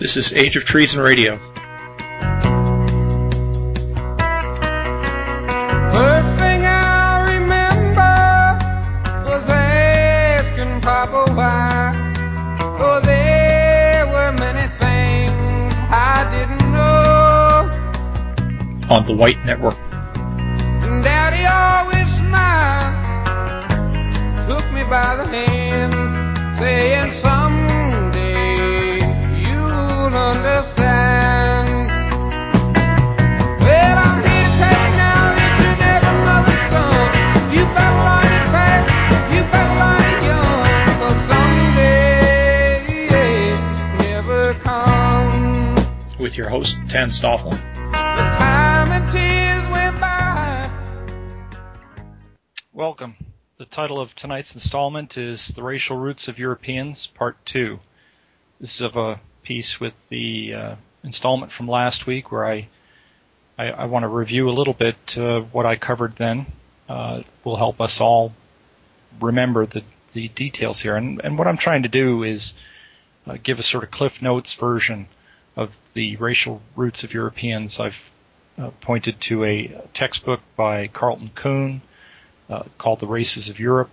This is Age of Treason Radio. First thing I remember was asking Papa why. Oh, there were many things I didn't know. On the White Network. And Daddy always smiled, took me by the hand, saying someday you'll understand. Well, I'm here to tell you now that you never mother's son. You better learn it fast, you better learn it young, 'cause someday never comes. With your host, Tan Stoffel. The time and tears went by. Welcome. The title of tonight's installment is The Racial Roots of Europeans, Part 2. This is of a piece with the installment from last week where I want to review a little bit what I covered then. Will help us all remember the details here. And what I'm trying to do is give a sort of Cliff Notes version of the racial roots of Europeans. I've pointed to a textbook by Carlton Kuhn called The Races of Europe,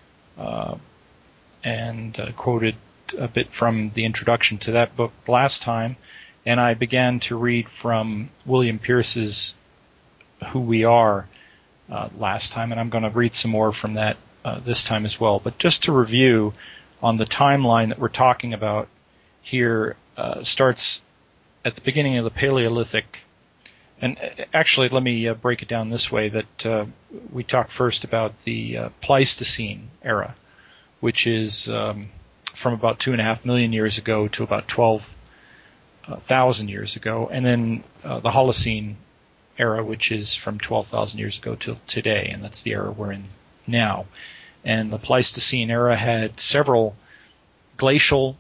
and quoted a bit from the introduction to that book last time, and I began to read from William Pierce's Who We Are last time, and I'm going to read some more from that this time as well. But just to review on the timeline that we're talking about here, starts at the beginning of the Paleolithic. And actually, let me break it down this way, that we talk first about the Pleistocene era, which is from about 2.5 million years ago to about 12,000 years ago, and then the Holocene era, which is from 12,000 years ago till today, and that's the era we're in now. And the Pleistocene era had several glacial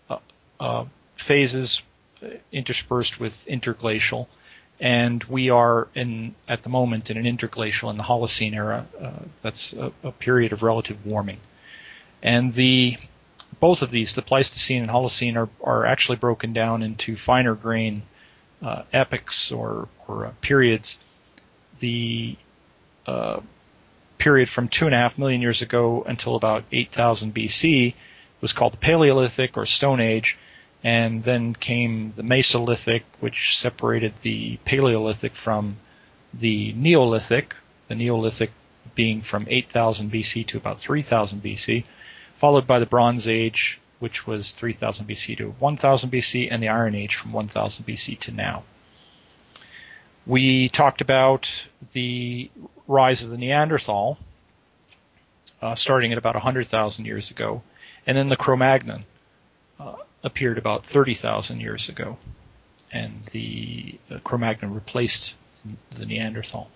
phases interspersed with interglacial. And we are at the moment in an interglacial in the Holocene era. That's a period of relative warming. And both of these, the Pleistocene and Holocene, are actually broken down into finer grain epochs or periods. The period from 2.5 million years ago until about 8,000 BC was called the Paleolithic or Stone Age. And then came the Mesolithic, which separated the Paleolithic from the Neolithic being from 8,000 BC to about 3,000 BC, followed by the Bronze Age, which was 3,000 BC to 1,000 BC, and the Iron Age from 1,000 BC to now. We talked about the rise of the Neanderthal, starting at about 100,000 years ago, and then the Cro-Magnon appeared about 30,000 years ago, and the Cro-Magnon replaced the Neanderthal.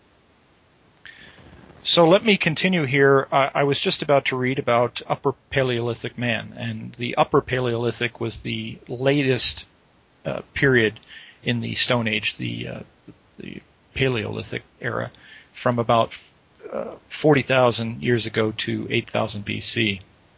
So let me continue here. I was just about to read about Upper Paleolithic man, and the Upper Paleolithic was the latest period in the Stone Age, the Paleolithic era, from about 40,000 years ago to 8,000 BC.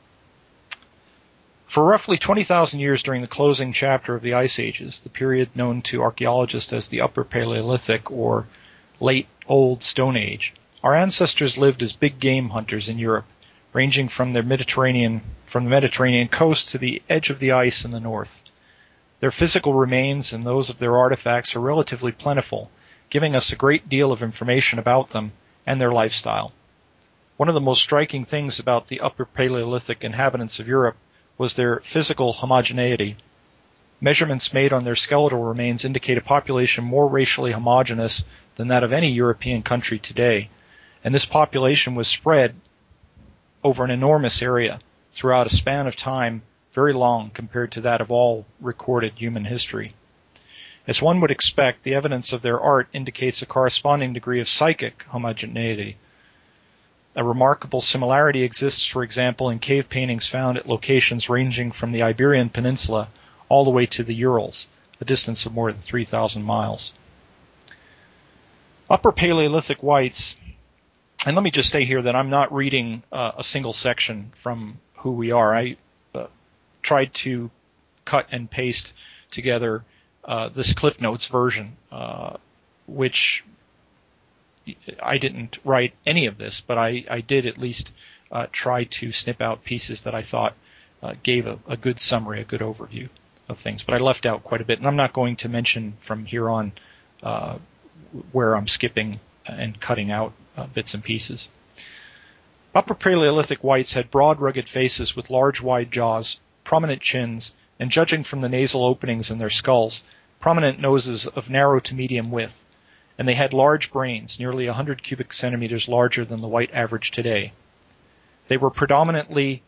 For roughly 20,000 years during the closing chapter of the Ice Ages, the period known to archaeologists as the Upper Paleolithic or Late Old Stone Age, our ancestors lived as big game hunters in Europe, ranging from the Mediterranean coast to the edge of the ice in the north. Their physical remains and those of their artifacts are relatively plentiful, giving us a great deal of information about them and their lifestyle. One of the most striking things about the Upper Paleolithic inhabitants of Europe was their physical homogeneity. Measurements made on their skeletal remains indicate a population more racially homogeneous than that of any European country today, and this population was spread over an enormous area throughout a span of time very long compared to that of all recorded human history. As one would expect, the evidence of their art indicates a corresponding degree of psychic homogeneity. A remarkable similarity exists, for example, in cave paintings found at locations ranging from the Iberian Peninsula all the way to the Urals, a distance of more than 3,000 miles. Upper Paleolithic whites, and let me just say here that I'm not reading a single section from Who We Are. I tried to cut and paste together this Cliff Notes version, which I didn't write any of this, but I did at least try to snip out pieces that I thought gave a good summary, a good overview of things. But I left out quite a bit, and I'm not going to mention from here on where I'm skipping and cutting out bits and pieces. Upper Paleolithic whites had broad, rugged faces with large, wide jaws, prominent chins, and judging from the nasal openings in their skulls, prominent noses of narrow to medium width, and they had large brains, nearly 100 cubic centimeters larger than the white average today. They were predominantly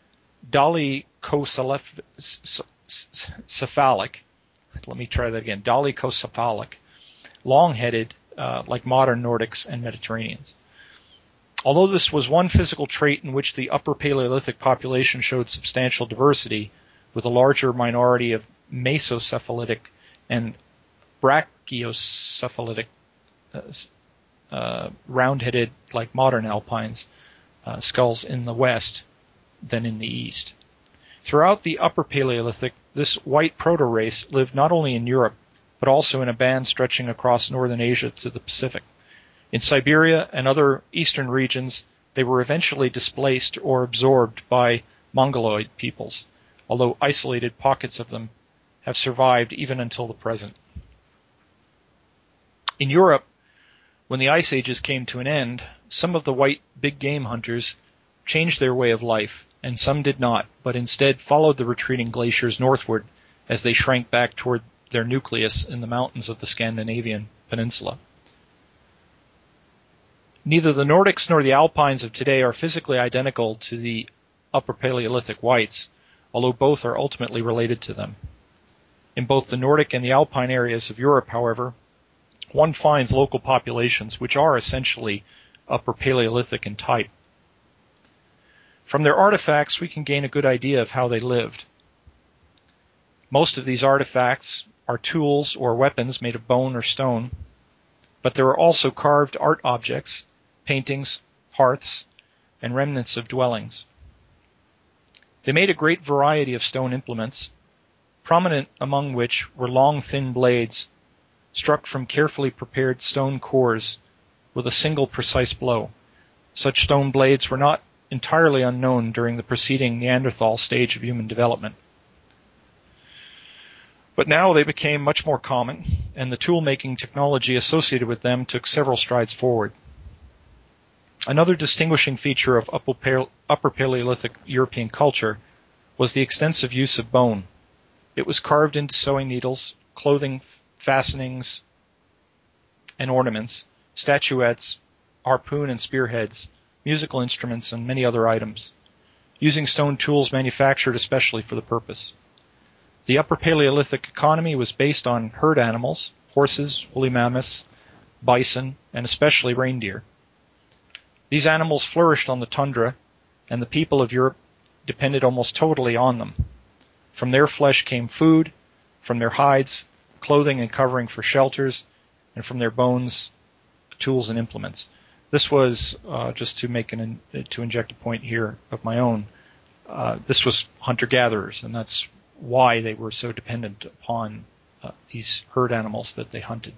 dolichocephalic. Let me try that again. Dolichocephalic, long-headed, like modern Nordics and Mediterraneans. Although this was one physical trait in which the Upper Paleolithic population showed substantial diversity, with a larger minority of mesocephalitic and brachiocephalitic, round-headed, like modern alpines, skulls in the west than in the east. Throughout the Upper Paleolithic, this white proto-race lived not only in Europe, but also in a band stretching across northern Asia to the Pacific. In Siberia and other eastern regions, they were eventually displaced or absorbed by Mongoloid peoples, although isolated pockets of them have survived even until the present. In Europe, when the ice ages came to an end, some of the white big game hunters changed their way of life, and some did not, but instead followed the retreating glaciers northward as they shrank back toward their nucleus in the mountains of the Scandinavian peninsula. Neither the Nordics nor the Alpines of today are physically identical to the Upper Paleolithic whites, although both are ultimately related to them. In both the Nordic and the Alpine areas of Europe, however, one finds local populations which are essentially Upper Paleolithic in type. From their artifacts, we can gain a good idea of how they lived. Most of these artifacts are tools or weapons made of bone or stone, but there are also carved art objects, paintings, hearths, and remnants of dwellings. They made a great variety of stone implements, prominent among which were long, thin blades struck from carefully prepared stone cores with a single precise blow. Such stone blades were not entirely unknown during the preceding Neanderthal stage of human development. But now they became much more common, and the tool-making technology associated with them took several strides forward. Another distinguishing feature of Upper Paleolithic European culture was the extensive use of bone. It was carved into sewing needles, clothing fastenings and ornaments, statuettes, harpoon and spearheads, musical instruments, and many other items, using stone tools manufactured especially for the purpose. The Upper Paleolithic economy was based on herd animals, horses, woolly mammoths, bison, and especially reindeer. These animals flourished on the tundra, and the people of Europe depended almost totally on them. From their flesh came food, from their hides, clothing and covering for shelters, and from their bones, tools and implements. This was, just to inject a point here of my own, this was hunter-gatherers, and that's why they were so dependent upon these herd animals that they hunted.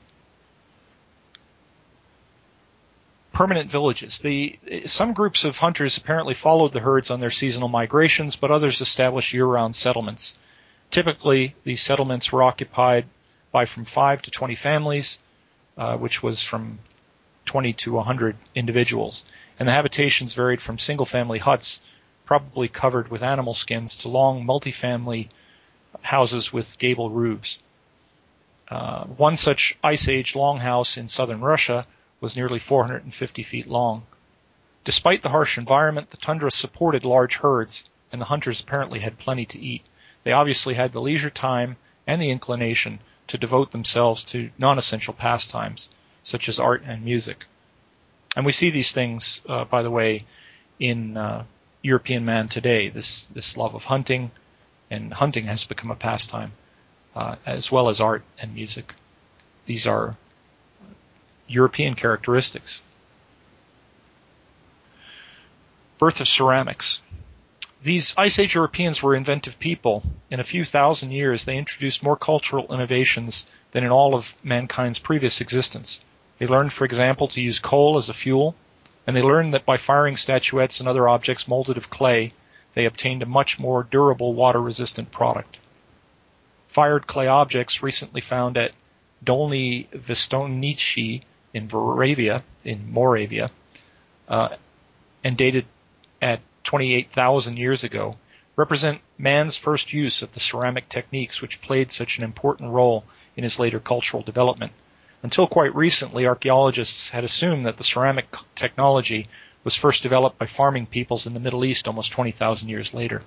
Permanent villages. Some groups of hunters apparently followed the herds on their seasonal migrations, but others established year-round settlements. Typically, these settlements were occupied by from 5 to 20 families, which was from 20 to 100 individuals, and the habitations varied from single-family huts, probably covered with animal skins, to long multi-family houses with gable roofs. One such Ice Age longhouse in southern Russia was nearly 450 feet long. Despite the harsh environment, the tundra supported large herds, and the hunters apparently had plenty to eat. They obviously had the leisure time and the inclination to devote themselves to non-essential pastimes, such as art and music. And we see these things, by the way, in European man today, this love of hunting, and hunting has become a pastime, as well as art and music. These are European characteristics. Birth of ceramics. These Ice Age Europeans were inventive people. In a few thousand years, they introduced more cultural innovations than in all of mankind's previous existence. They learned, for example, to use coal as a fuel, and they learned that by firing statuettes and other objects molded of clay, they obtained a much more durable, water-resistant product. Fired clay objects recently found at Dolny Vistonici in Moravia, and dated at 28,000 years ago, represent man's first use of the ceramic techniques which played such an important role in his later cultural development. Until quite recently, archaeologists had assumed that the ceramic technology was first developed by farming peoples in the Middle East almost 20,000 years later.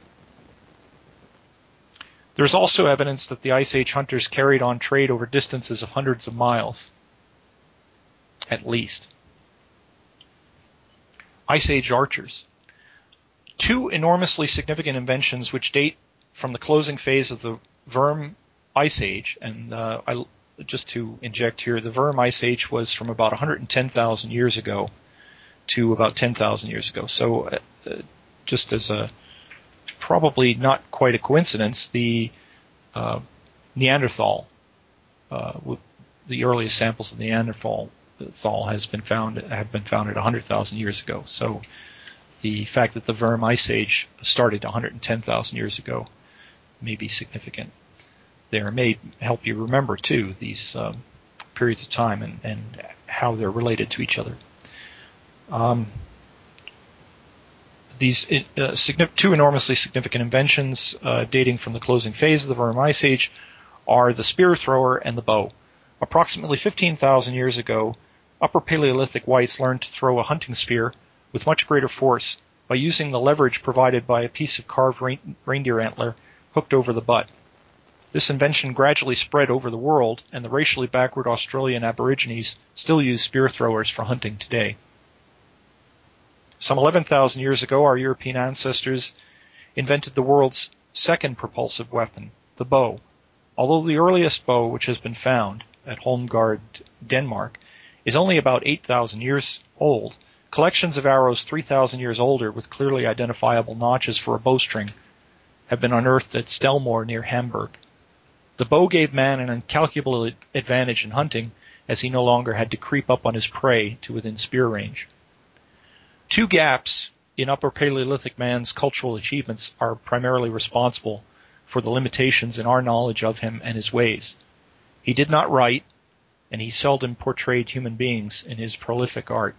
There is also evidence that the Ice Age hunters carried on trade over distances of hundreds of miles, at least. Ice Age archers. Two enormously significant inventions which date from the closing phase of the Würm Ice Age, and just to inject here, the Würm Ice Age was from about 110,000 years ago to about 10,000 years ago. So just as a probably not quite a coincidence, the Neanderthal, the earliest samples of the Neanderthal have been found at 100,000 years ago. So the fact that the Würm Ice Age started 110,000 years ago may be significant. There may help you remember, too, these periods of time and how they're related to each other. These two enormously significant inventions dating from the closing phase of the Würm Ice Age are the spear thrower and the bow. Approximately 15,000 years ago, Upper Paleolithic whites learned to throw a hunting spear with much greater force by using the leverage provided by a piece of carved reindeer antler hooked over the butt. This invention gradually spread over the world, and the racially backward Australian Aborigines still use spear throwers for hunting today. Some 11,000 years ago, our European ancestors invented the world's second propulsive weapon, the bow. Although the earliest bow which has been found at Holmgard, Denmark, is only about 8,000 years old, collections of arrows 3,000 years older with clearly identifiable notches for a bowstring have been unearthed at Stelmore near Hamburg. The bow gave man an incalculable advantage in hunting, as he no longer had to creep up on his prey to within spear range. Two gaps in Upper Paleolithic man's cultural achievements are primarily responsible for the limitations in our knowledge of him and his ways. He did not write, and he seldom portrayed human beings in his prolific art.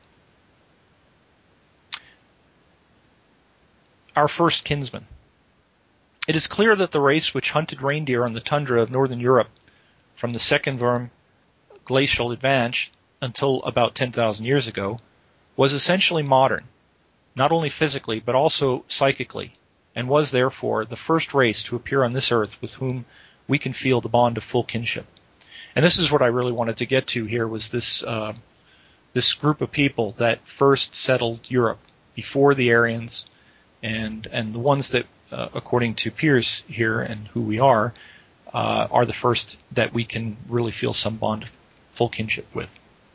Our first kinsman. It is clear that the race which hunted reindeer on the tundra of northern Europe from the second Würm glacial advance until about 10,000 years ago was essentially modern, not only physically but also psychically, and was therefore the first race to appear on this earth with whom we can feel the bond of full kinship. And this is what I really wanted to get to here, was this group of people that first settled Europe before the Aryans, and the ones that, according to Piers here and who we are the first that we can really feel some bond of full kinship with.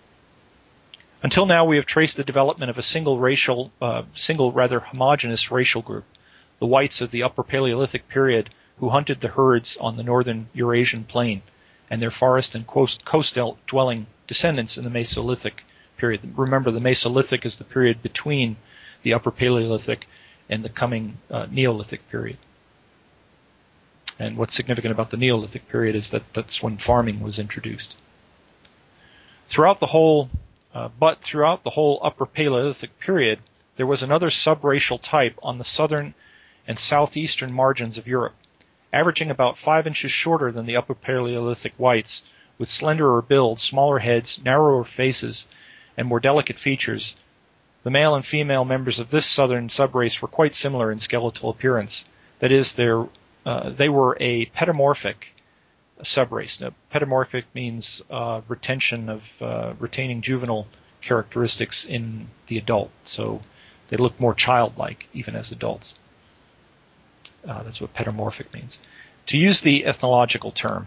Until now, we have traced the development of a single rather homogeneous racial group, the whites of the Upper Paleolithic period who hunted the herds on the northern Eurasian plain, and their forest and coast-dwelling descendants in the Mesolithic period. Remember, the Mesolithic is the period between the Upper Paleolithic and the coming Neolithic period. And what's significant about the Neolithic period is that that's when farming was introduced. Throughout the whole Upper Paleolithic period, there was another subracial type on the southern and southeastern margins of Europe, averaging about 5 inches shorter than the Upper Paleolithic whites, with slenderer builds, smaller heads, narrower faces, and more delicate features. The male and female members of this southern subrace were quite similar in skeletal appearance. That is, they were a pedomorphic subrace. Now, pedomorphic means retaining juvenile characteristics in the adult. So they look more childlike even as adults. That's what pedomorphic means. To use the ethnological term,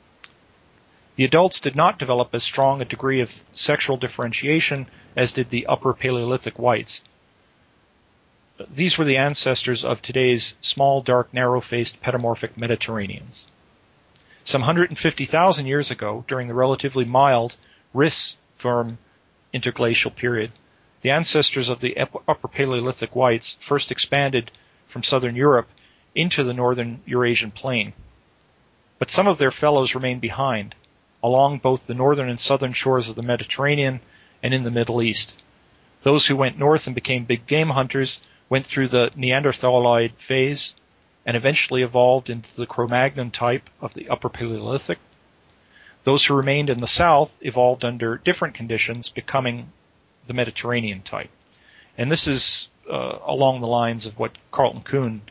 the adults did not develop as strong a degree of sexual differentiation as did the Upper Paleolithic whites. These were the ancestors of today's small, dark, narrow-faced, pedomorphic Mediterraneans. Some 150,000 years ago, during the relatively mild Riss-Würm interglacial period, the ancestors of the Upper Paleolithic whites first expanded from southern Europe into the northern Eurasian plain. But some of their fellows remained behind, along both the northern and southern shores of the Mediterranean and in the Middle East. Those who went north and became big game hunters went through the Neanderthaloid phase and eventually evolved into the Cro-Magnon type of the Upper Paleolithic. Those who remained in the south evolved under different conditions, becoming the Mediterranean type. And this is along the lines of what Carlton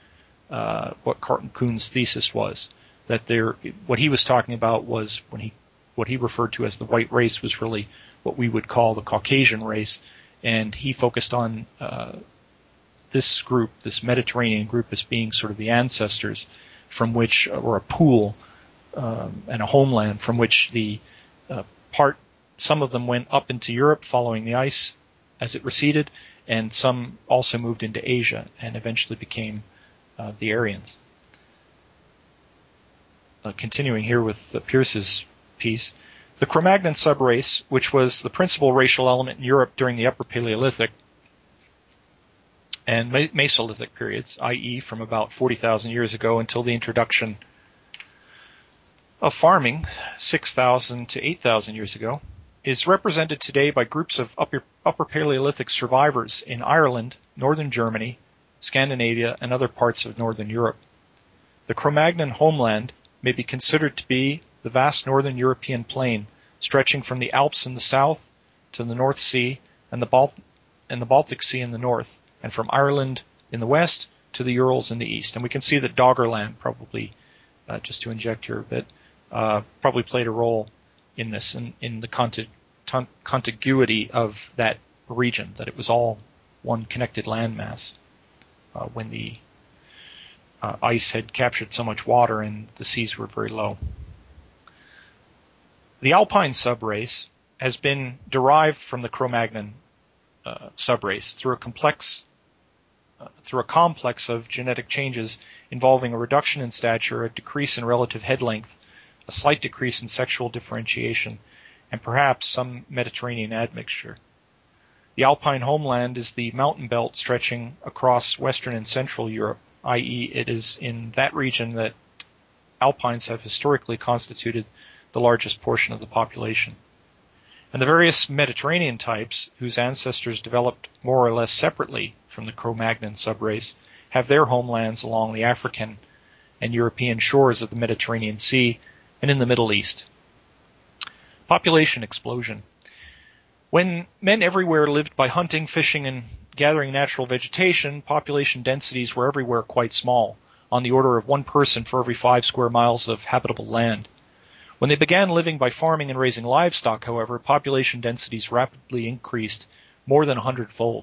Kuhn's thesis was, that what he was talking about was what he referred to as the white race was really what we would call the Caucasian race, and he focused on this group, this Mediterranean group, as being sort of the ancestors from which, or a pool and a homeland from which some of them went up into Europe following the ice as it receded, and some also moved into Asia and eventually became the Aryans. Continuing here with Pierce's piece, the Cro-Magnon subrace, which was the principal racial element in Europe during the Upper Paleolithic and Mesolithic periods, i.e. from about 40,000 years ago until the introduction of farming 6,000 to 8,000 years ago, is represented today by groups of Upper Paleolithic survivors in Ireland, northern Germany, Scandinavia, and other parts of northern Europe. The Cro-Magnon homeland may be considered to be the vast northern European plain, stretching from the Alps in the south to the North Sea and the Baltic Sea in the north, and from Ireland in the west to the Urals in the east. And we can see that Doggerland probably, just to inject here a bit, probably played a role in this, in the contiguity of that region, that it was all one connected landmass when the ice had captured so much water and the seas were very low. The Alpine subrace has been derived from the Cro-Magnon subrace through a complex of genetic changes involving a reduction in stature, a decrease in relative head length, a slight decrease in sexual differentiation, and perhaps some Mediterranean admixture. The Alpine homeland is the mountain belt stretching across Western and Central Europe, i.e. it is in that region that Alpines have historically constituted the largest portion of the population. And the various Mediterranean types, whose ancestors developed more or less separately from the Cro-Magnon subrace, have their homelands along the African and European shores of the Mediterranean Sea and in the Middle East. Population explosion. When men everywhere lived by hunting, fishing, and gathering natural vegetation, population densities were everywhere quite small, on the order of 1 person for every 5 square miles of habitable land. When they began living by farming and raising livestock, however, population densities rapidly increased more than 100-fold.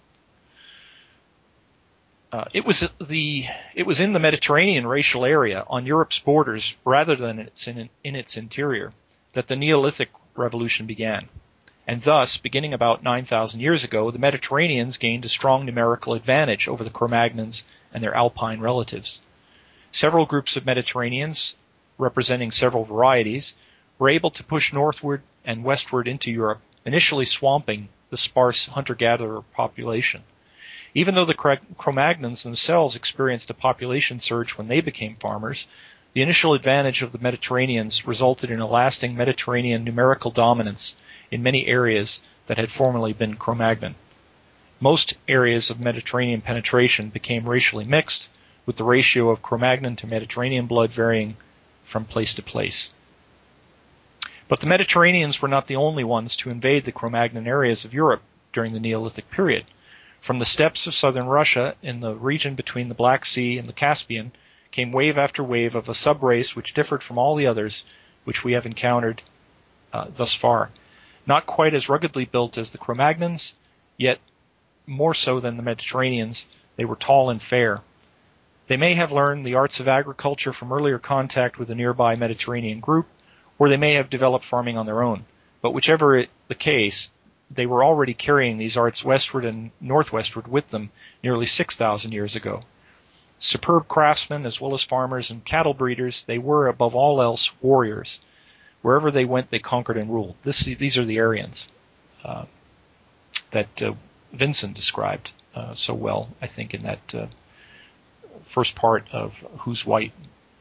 It was in the Mediterranean racial area on Europe's borders rather than in its interior that the Neolithic revolution began. And thus, beginning about 9,000 years ago, the Mediterraneans gained a strong numerical advantage over the Cro-Magnons and their Alpine relatives. Several groups of Mediterraneans, representing several varieties, were able to push northward and westward into Europe, initially swamping the sparse hunter-gatherer population. Even though the Cro-Magnons themselves experienced a population surge when they became farmers, the initial advantage of the Mediterraneans resulted in a lasting Mediterranean numerical dominance in many areas that had formerly been Cro-Magnon. Most areas of Mediterranean penetration became racially mixed, with the ratio of Cro-Magnon to Mediterranean blood varying from place to place. But the Mediterraneans were not the only ones to invade the Cro-Magnon areas of Europe during the Neolithic period. From the steppes of southern Russia, in the region between the Black Sea and the Caspian, came wave after wave of a subrace which differed from all the others which we have encountered thus far. Not quite as ruggedly built as the Cro-Magnons, yet more so than the Mediterraneans, they were tall and fair. They may have learned the arts of agriculture from earlier contact with a nearby Mediterranean group, or they may have developed farming on their own. But whichever the case, they were already carrying these arts westward and northwestward with them nearly 6,000 years ago. Superb craftsmen as well as farmers and cattle breeders, they were above all else warriors. Wherever they went, they conquered and ruled. These are the Aryans that Vincent described so well, I think, in that first part of Who's White.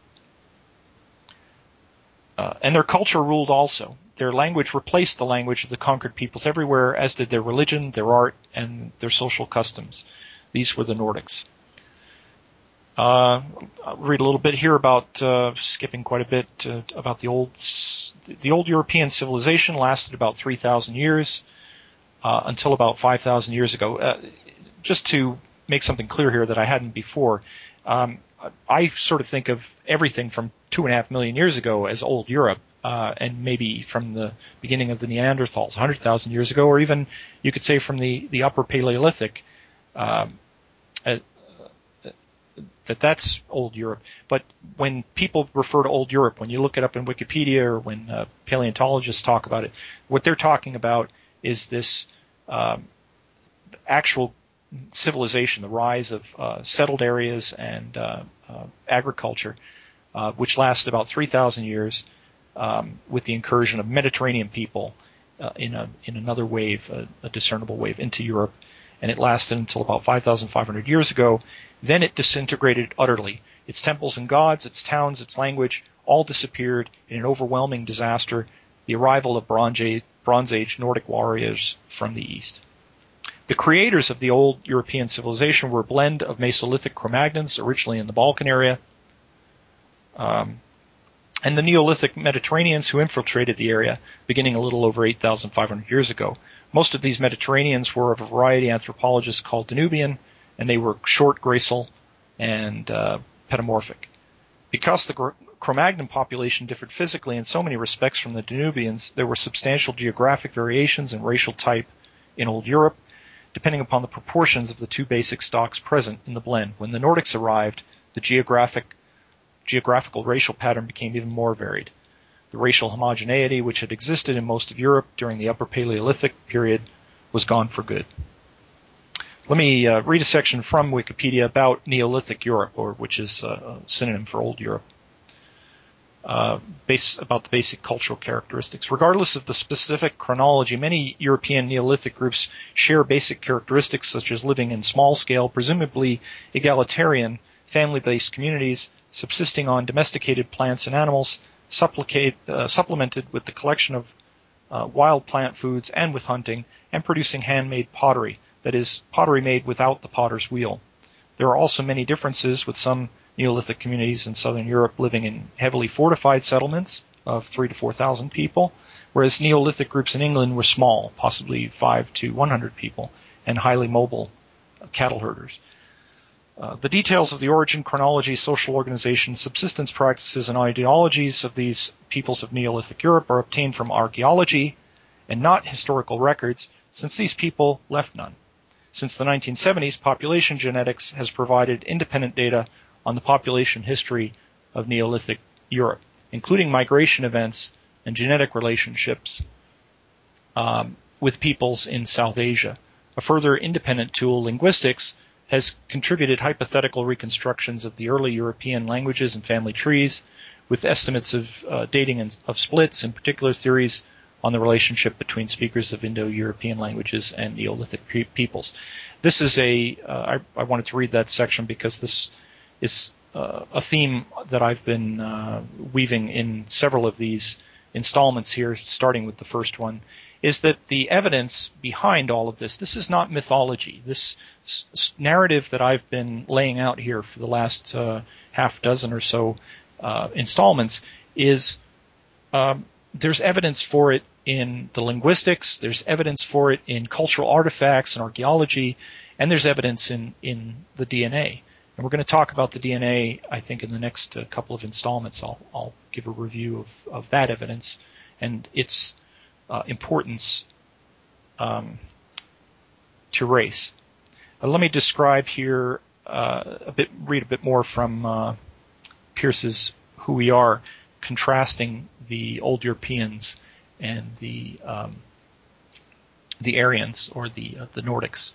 And their culture ruled also. Their language replaced the language of the conquered peoples everywhere, as did their religion, their art, and their social customs. These were the Nordics. I'll read a little bit here about, skipping quite a bit, about the old European civilization lasted about 3,000 years, until about 5,000 years ago. Just to make something clear here that I hadn't before, I sort of think of everything from 2.5 million years ago as old Europe, and maybe from the beginning of the Neanderthals 100,000 years ago, or even you could say from the Upper Paleolithic, that's old Europe. But when people refer to old Europe, when you look it up in Wikipedia or when paleontologists talk about it, what they're talking about is this actual civilization, the rise of settled areas and agriculture, which lasted about 3,000 years, with the incursion of Mediterranean people in another wave, a discernible wave into Europe, and it lasted until about 5,500 years ago. Then it disintegrated utterly. Its temples and gods, its towns, its language, all disappeared in an overwhelming disaster, the arrival of Bronze Age Nordic warriors from the east. The creators of the old European civilization were a blend of Mesolithic Cro-Magnons, originally in the Balkan area, and the Neolithic Mediterraneans who infiltrated the area, beginning a little over 8,500 years ago. Most of these Mediterraneans were of a variety anthropologists called Danubian, and they were short, gracile, and pedomorphic. Because the Cro-Magnon population differed physically in so many respects from the Danubians, there were substantial geographic variations in racial type in Old Europe, depending upon the proportions of the two basic stocks present in the blend. When the Nordics arrived, the geographical racial pattern became even more varied. The racial homogeneity which had existed in most of Europe during the Upper Paleolithic period was gone for good. Let me read a section from Wikipedia about Neolithic Europe, which is a synonym for Old Europe, about the basic cultural characteristics. Regardless of the specific chronology, many European Neolithic groups share basic characteristics such as living in small-scale, presumably egalitarian, family-based communities, subsisting on domesticated plants and animals, supplemented with the collection of wild plant foods and with hunting, and producing handmade pottery, that is, pottery made without the potter's wheel. There are also many differences, with some Neolithic communities in southern Europe living in heavily fortified settlements of 3,000 to 4,000 people, whereas Neolithic groups in England were small, possibly 5 to 100 people, and highly mobile cattle herders. The details of the origin, chronology, social organization, subsistence practices, and ideologies of these peoples of Neolithic Europe are obtained from archaeology and not historical records, since these people left none. Since the 1970s, population genetics has provided independent data on the population history of Neolithic Europe, including migration events and genetic relationships with peoples in South Asia. A further independent tool, linguistics, has contributed hypothetical reconstructions of the early European languages and family trees, with estimates of dating of splits, in particular theories on the relationship between speakers of Indo-European languages and Neolithic peoples. This is I wanted to read that section because this is a theme that I've been weaving in several of these installments here, starting with the first one, is that the evidence behind all of this is not mythology. This narrative that I've been laying out here for the last half dozen or so installments is there's evidence for it in the linguistics, there's evidence for it in cultural artifacts and archaeology, and there's evidence in the DNA. And we're going to talk about the DNA, I think, in the next couple of installments. I'll give a review of that evidence and its importance to race. Let me describe here read a bit more from Peirce's Who We Are, contrasting the old Europeans and the the Aryans or the Nordics.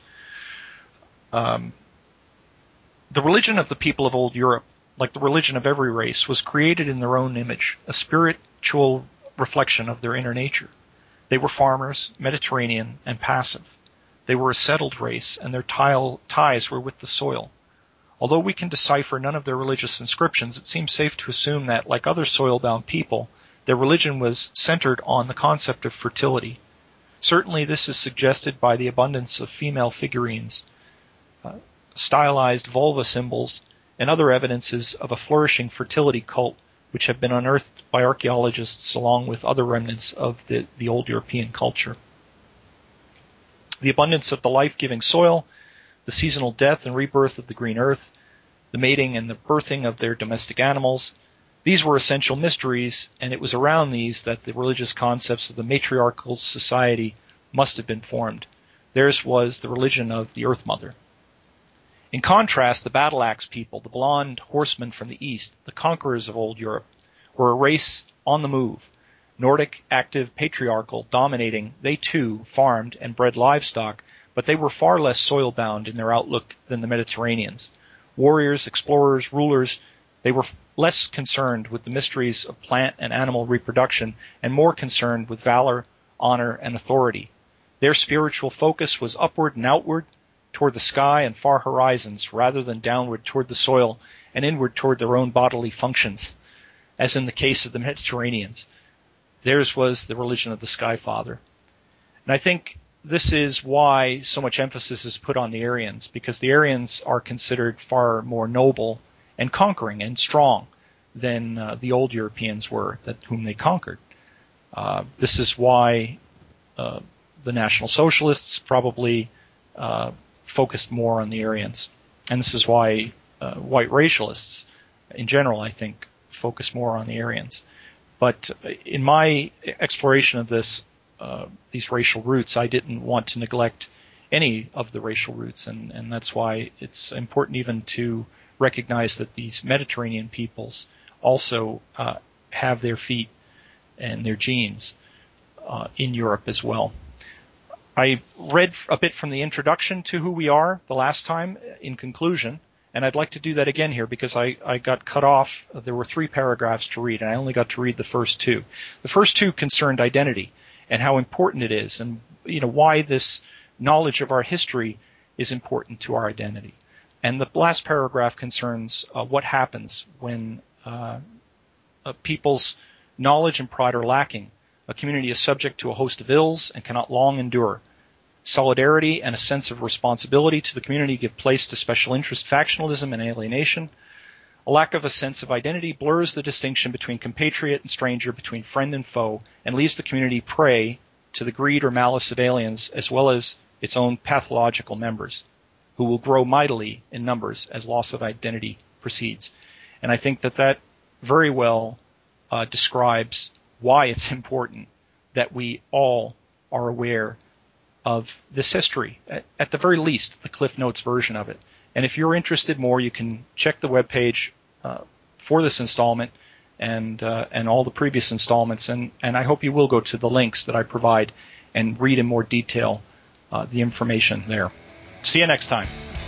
The religion of the people of old Europe, like the religion of every race, was created in their own image, a spiritual reflection of their inner nature. They were farmers, Mediterranean, and passive. They were a settled race, and their ties were with the soil. Although we can decipher none of their religious inscriptions, it seems safe to assume that, like other soil-bound people, their religion was centered on the concept of fertility. Certainly this is suggested by the abundance of female figurines, stylized vulva symbols, and other evidences of a flourishing fertility cult which have been unearthed by archaeologists along with other remnants of the old European culture. The abundance of the life-giving soil, the seasonal death and rebirth of the green earth, the mating and the birthing of their domestic animals, these were essential mysteries, and it was around these that the religious concepts of the matriarchal society must have been formed. Theirs was the religion of the Earth Mother. In contrast, the battle-axe people, the blond horsemen from the east, the conquerors of old Europe, were a race on the move. Nordic, active, patriarchal, dominating, they too farmed and bred livestock, but they were far less soil-bound in their outlook than the Mediterraneans. Warriors, explorers, rulers, they were less concerned with the mysteries of plant and animal reproduction and more concerned with valor, honor, and authority. Their spiritual focus was upward and outward, toward the sky and far horizons, rather than downward toward the soil and inward toward their own bodily functions, as in the case of the Mediterraneans. Theirs was the religion of the Sky Father. And I think this is why so much emphasis is put on the Aryans, because the Aryans are considered far more noble and conquering and strong than the old Europeans were, whom they conquered. This is why the National Socialists probably focused more on the Aryans. And this is why white racialists, in general, I think, focus more on the Aryans. But in my exploration of these racial roots, I didn't want to neglect any of the racial roots, and that's why it's important even to recognize that these Mediterranean peoples also have their feet and their genes in Europe as well. I read a bit from the introduction to who we are the last time in conclusion, and I'd like to do that again here because I got cut off. There were 3 paragraphs to read, and I only got to read the first 2. The first 2 concerned identity and how important it is, and why this knowledge of our history is important to our identity. And the last paragraph concerns what happens when people's knowledge and pride are lacking. A community is subject to a host of ills and cannot long endure. Solidarity and a sense of responsibility to the community give place to special interest factionalism and alienation. A lack of a sense of identity blurs the distinction between compatriot and stranger, between friend and foe, and leaves the community prey to the greed or malice of aliens as well as its own pathological members, who will grow mightily in numbers as loss of identity proceeds. And I think that very well describes why it's important that we all are aware of this history, at the very least, the Cliff Notes version of it. And if you're interested more, you can check the webpage for this installment and all the previous installments, and I hope you will go to the links that I provide and read in more detail the information there. See you next time.